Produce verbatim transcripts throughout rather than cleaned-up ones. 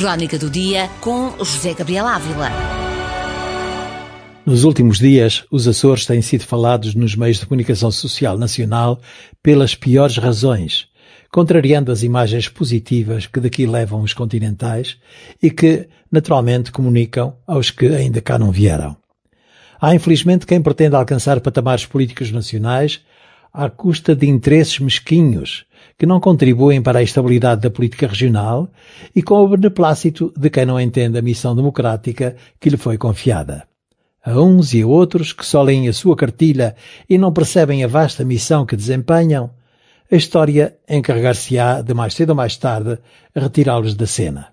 Crónica do Dia com José Gabriel Ávila. Nos últimos dias, os Açores têm sido falados nos meios de comunicação social nacional pelas piores razões, contrariando as imagens positivas que daqui levam os continentais e que, naturalmente, comunicam aos que ainda cá não vieram. Há, infelizmente, quem pretende alcançar patamares políticos nacionais à custa de interesses mesquinhos que não contribuem para a estabilidade da política regional e com o beneplácito de quem não entende a missão democrática que lhe foi confiada. A uns e a outros que só leem a sua cartilha e não percebem a vasta missão que desempenham, a história encarregar-se-á de mais cedo ou mais tarde a retirá-los da cena.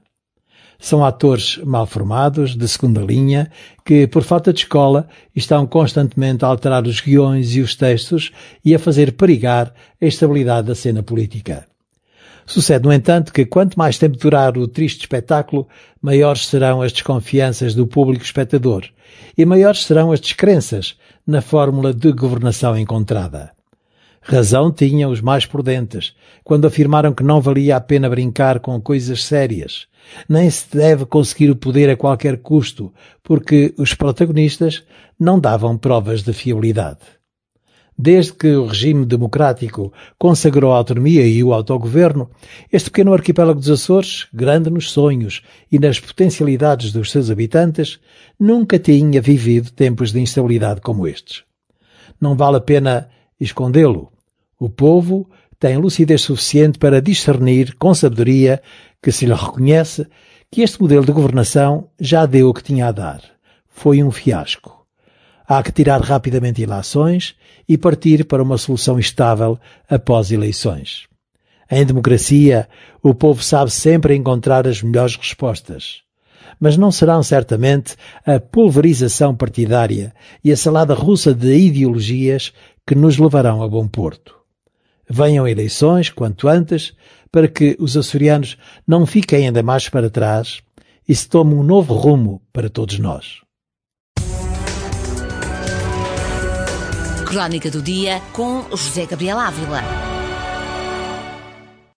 São atores mal formados, de segunda linha, que, por falta de escola, estão constantemente a alterar os guiões e os textos e a fazer perigar a estabilidade da cena política. Sucede, no entanto, que quanto mais tempo durar o triste espetáculo, maiores serão as desconfianças do público espectador e maiores serão as descrenças na fórmula de governação encontrada. Razão tinham os mais prudentes, quando afirmaram que não valia a pena brincar com coisas sérias, nem se deve conseguir o poder a qualquer custo, porque os protagonistas não davam provas de fiabilidade. Desde que o regime democrático consagrou a autonomia e o autogoverno, este pequeno arquipélago dos Açores, grande nos sonhos e nas potencialidades dos seus habitantes, nunca tinha vivido tempos de instabilidade como estes. Não vale a pena escondê-lo. O povo tem lucidez suficiente para discernir com sabedoria que se lhe reconhece que este modelo de governação já deu o que tinha a dar. Foi um fiasco. Há que tirar rapidamente ilações e partir para uma solução estável após eleições. Em democracia, o povo sabe sempre encontrar as melhores respostas. Mas não serão certamente a pulverização partidária e a salada russa de ideologias que nos levarão a bom porto. Venham eleições quanto antes para que os açorianos não fiquem ainda mais para trás e se tome um novo rumo para todos nós. Crónica do Dia com José Gabriel Ávila.